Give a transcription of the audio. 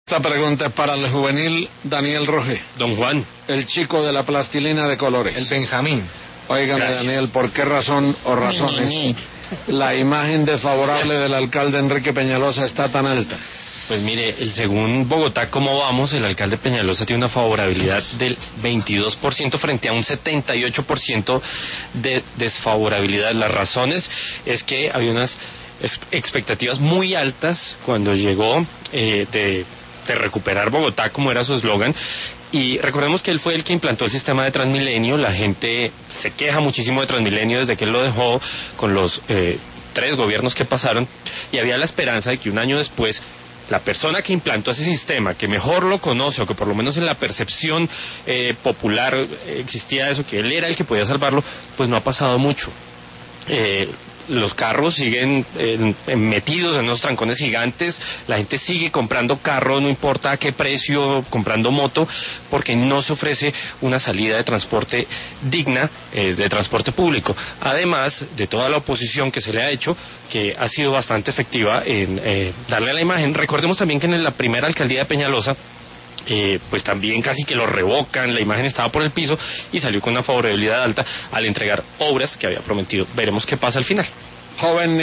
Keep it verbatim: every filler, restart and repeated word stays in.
Esta pregunta es para el juvenil Daniel Roge. Don Juan. El chico de la plastilina de colores. El Benjamín. Óigame, Daniel, ¿por qué razón o razones la imagen desfavorable del alcalde Enrique Peñalosa está tan alta? Pues mire, el según Bogotá, ¿cómo vamos? El alcalde Peñalosa tiene una favorabilidad del veintidós por ciento frente a un setenta y ocho por ciento de desfavorabilidad. Las razones es que había unas expectativas muy altas cuando llegó eh, de, de recuperar Bogotá, como era su eslogan. Y recordemos que él fue el que implantó el sistema de Transmilenio. La gente se queja muchísimo de Transmilenio desde que él lo dejó con los eh, tres gobiernos que pasaron, y había la esperanza de que un año después la persona que implantó ese sistema, que mejor lo conoce, o que por lo menos en la percepción eh, popular eh, existía eso, que él era el que podía salvarlo, pues no ha pasado mucho. Eh, los carros siguen eh, metidos en unos trancones gigantes, la gente sigue comprando carro, no importa a qué precio, comprando moto, porque no se ofrece una salida de transporte digna, eh, de transporte público. Además de toda la oposición que se le ha hecho, que ha sido bastante efectiva en eh, darle a la imagen. Recordemos también que en la primera alcaldía de Peñalosa, Eh, pues también casi que lo revocan, la imagen estaba por el piso y salió con una favorabilidad alta al entregar obras que había prometido. Veremos qué pasa al final. Joven